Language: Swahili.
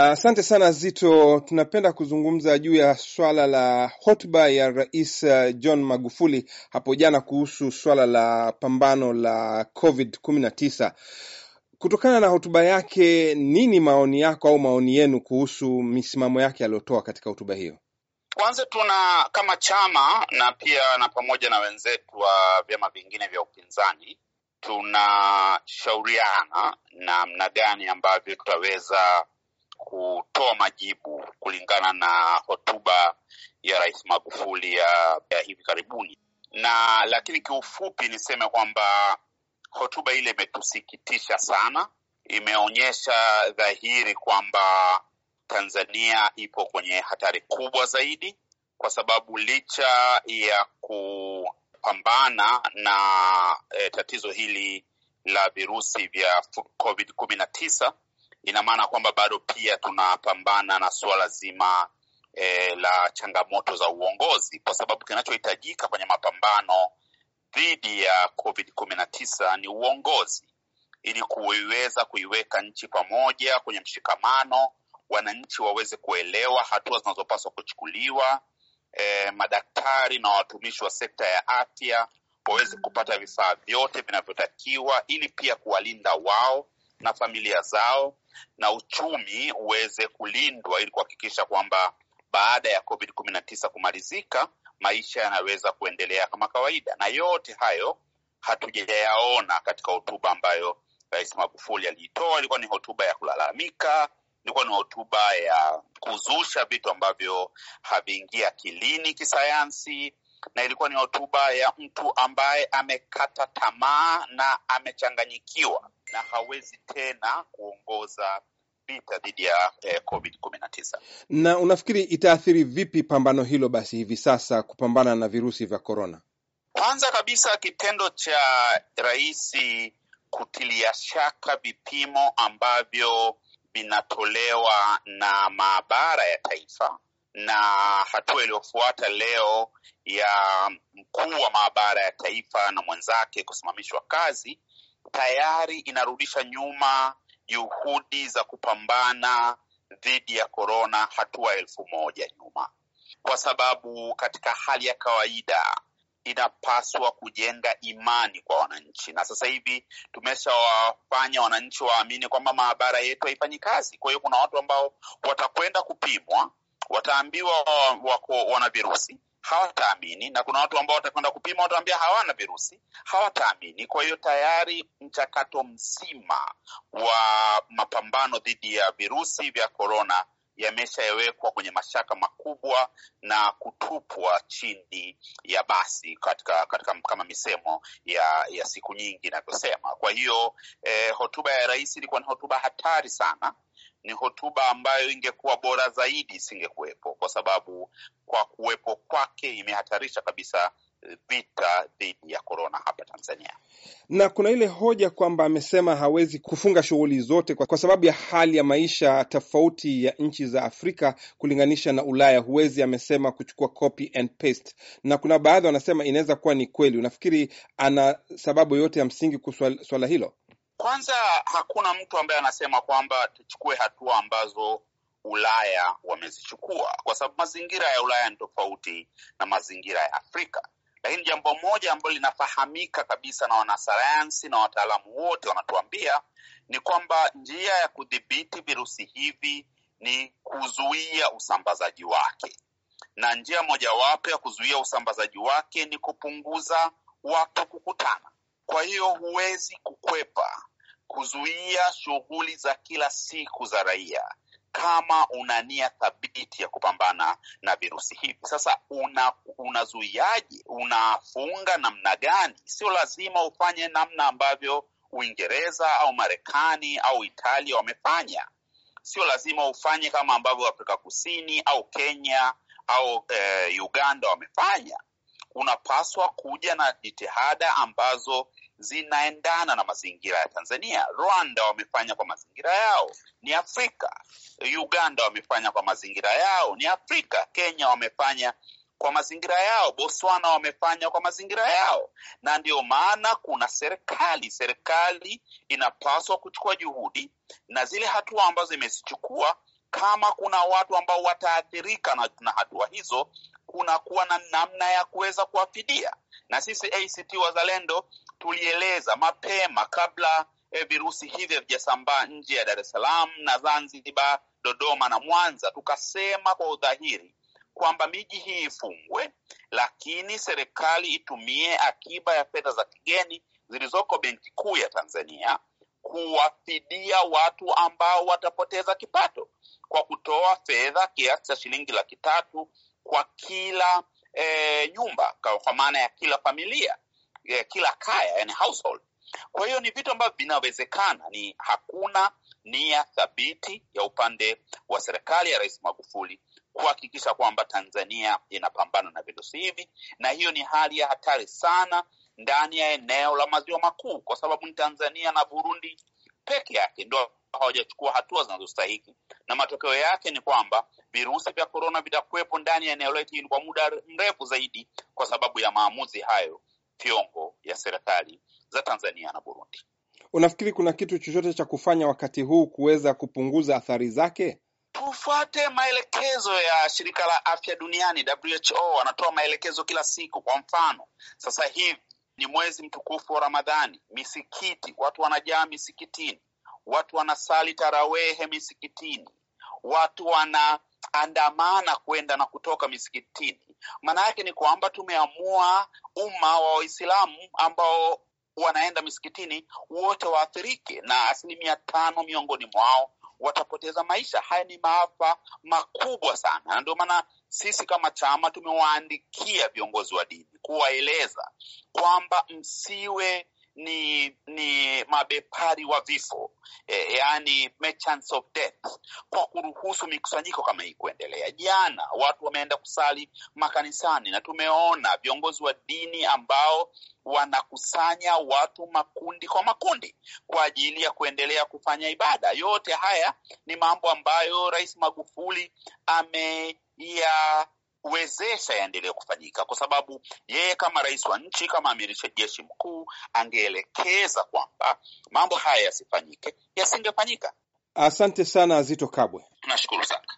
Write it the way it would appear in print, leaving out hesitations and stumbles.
Asante sana Zito. Tunapenda kuzungumza juu ya swala la hotuba ya Rais John Magufuli hapo jana kuhusu swala la pambano la COVID-19. Kutokana na hotuba yake, nini maoni yako au maoni yenu kuhusu misimamo yake aliyotoa katika hotuba hiyo? Kwanza kama chama na pia na pamoja na wenzetu wa vyama vingine vya upinzani tunashauriana namna gani ambavyo tutaweza kutoa majibu kulingana na hotuba ya Rais Magufuli ya hivi karibuni. Lakini kiufupi niseme kwamba hotuba ile imetusikitisha sana. Imeonyesha dhahiri kwamba Tanzania ipo kwenye hatari kubwa zaidi, kwa sababu licha ya kupambana na tatizo hili la virusi vya COVID-19, ina maana kwamba bado pia tunapambana na suala zima la changamoto za uongozi, kwa sababu kinachohitajika kwenye mapambano dhidi ya COVID-19 ni uongozi, ili kuiweza kuiweka nchi pamoja kwenye mshikamano, wananchi waweze kuelewa hatua zinazopaswa kuchukuliwa, madaktari na watumishi wa sekta ya afya waweze kupata vifaa vyote vinavyotakiwa, ili pia kuwalinda wao na familia zao, na uchumi uweze kulindwa ili kuhakikisha kwamba baada ya COVID-19 kumalizika, maisha yanaweza kuendelea kama kawaida. Na yote hayo hatujayaona katika hotuba ambayo Rais Magufuli aliitoa. Ilikuwa ni hotuba ya kulalamika, ilikuwa ni hotuba ya kuzusha vitu ambavyo haviingia akilini kisayansi, na ilikuwa ni hotuba ya mtu ambaye amekata tamaa na amechanganyikiwa na hawezi tena kuongoza vita dhidi ya COVID-19. Na unafikiri itaathiri vipi pambano hilo basi hivi sasa kupambana na virusi vya corona? Kwanza kabisa, kitendo cha rais kutilia shaka vipimo ambavyo vinatolewa na maabara ya taifa, na hatua iliyofuata leo ya mkuu wa maabara ya taifa na mwenzake kusimamishwa kazi, tayari inarudisha nyuma juhudi za kupambana dhidi ya corona hatua 1000 nyuma. Kwa sababu katika hali ya kawaida inapaswa kujenga imani kwa wananchi, na sasa hivi tumeshawafanya wananchi waamini kwamba maabara yetu haifanyi kazi. Kwa hiyo kuna watu ambao watakwenda kupimwa, wataambiwa wana virusi, hawataamini, na kuna watu ambao watakwenda kupima, wataambia hawana virusi, hawataamini. Kwa hiyo tayari mchakato mzima wa mapambano dhidi ya virusi vya corona yameshawekwa kwenye mashaka makubwa na kutupwa chini ya basi katika kama misemo ya siku nyingi inavyosema. Kwa hiyo hotuba ya rais ilikuwa ni hotuba hatari sana. Ni hotuba ambayo ingekuwa bora zaidi isingekuwepo, kwa sababu kwa kuwepo kwake imehatarisha kabisa vita dhidi ya corona hapa Tanzania. Na kuna ile hoja kwamba amesema hawezi kufunga shughuli zote kwa sababu ya hali ya maisha tofauti ya nchi za Afrika kulinganisha na Ulaya. Huwezi, amesema, kuchukua copy and paste, na kuna baadhi wanasema inaweza kuwa ni kweli. Unafikiri ana sababu yote ya msingi swala hilo? Kwanza, hakuna mtu ambaye anasema kwamba tuchukue hatua ambazo Ulaya wamezichukua, kwa sababu mazingira ya Ulaya ni tofauti na mazingira ya Afrika. Lakini jambo moja ambalo linafahamika kabisa na wanasayansi na wataalamu wote wanatuambia ni kwamba njia ya kudhibiti virusi hivi ni kuzuia usambazaji wake, na njia mojawapo ya kuzuia usambazaji wake ni kupunguza watu kukutana. Kwa hiyo huwezi kukwepa kuzuia shughuli za kila siku za raia kama una nia thabiti ya kupambana na virusi hivi. Sasa unazuiaje? Unafunga namna gani? Sio lazima ufanye namna ambavyo Uingereza au Marekani au Italia wamefanya. Sio lazima ufanye kama ambavyo Afrika Kusini au Kenya au Uganda wamefanya. Unapaswa kuja na jitihada ambazo zinaendana na mazingira ya Tanzania. Rwanda wamefanya kwa mazingira yao, ni Afrika. Uganda wamefanya kwa mazingira yao, ni Afrika. Kenya wamefanya kwa mazingira yao, Botswana wamefanya kwa mazingira yao. Na ndio maana kuna serikali inapaswa kuchukua juhudi, na zile hatua ambazo imezichukua kama kuna watu ambao wataathirika na hatua hizo, kuna kuwa na namna ya kuweza kuwafidia. Na sisi ACT Wazalendo tulieleza mapema kabla virusi hivi havijasambaa nje ya Dar es Salaam na Zanzibar, Dodoma na Mwanza, tukasema kwa udhahiri kwamba miji hii ifungwe, lakini serikali itumie akiba ya fedha za kigeni zilizoko Benki Kuu ya Tanzania kuwafidia watu ambao watapoteza kipato kwa kutoa fedha kiasi cha shilingi 300,000 kwa kila nyumba, kwa maana ya kila familia, kila kaya, yani household. Kwa hiyo ni vitu ambavyo vinawezekana, ni hakuna nia thabiti ya upande wa serikali ya Rais Magufuli kuhakikisha kwamba Tanzania inapambana na virusi hivi, na hiyo ni hali ya hatari sana ndani ya eneo la Maziwa Makuu, kwa sababu ni Tanzania na Burundi peke yake ndio hawajachukua hatua zinazostahili, na matokeo yake ni kwamba virusi vya corona vitakuwepo ndani ya eneo letu kwa muda mrefu zaidi kwa sababu ya maamuzi hayo viongo ya serikali za Tanzania na Burundi. Unafikiri kuna kitu chochote cha kufanya wakati huu kuweza kupunguza athari zake? Tufuate maelekezo ya Shirika la Afya Duniani, WHO, wanatoa maelekezo kila siku. Kwa mfano, sasa hivi ni mwezi mtukufu wa Ramadhani, misikiti, watu wanajaa misikitini, watu wanasali tarawehe misikitini, watu wanaandamana kwenda na kutoka misikitini. Maana yake ni kwamba tumeamua umma wa Waislamu ambao wanaenda misikitini wote waathirike, na 5% miongoni mwao watapoteza maisha. Haya ni maafa makubwa sana, na ndio maana sisi kama chama tumewaandikia viongozi wa dini kuwaeleza kwamba msiwe ni mabepari wa vifo, yani merchants of death, kwa kuruhusu mikusanyiko kama hii kuendelea. Jana watu wameenda kusali makanisani na tumeona viongozi wa dini ambao wanakusanya watu makundi kwa makundi kwa ajili ya kuendelea kufanya ibada. Yote haya ni mambo ambayo Rais Magufuli wezesha yaendelee kufanyika, kwa sababu yeye kama rais wa nchi, kama amiri jeshi mkuu, angeelekeza kwamba mambo haya yasifanyike, yasingefanyika. Asante sana Zitto Kabwe. Nashukuru sana.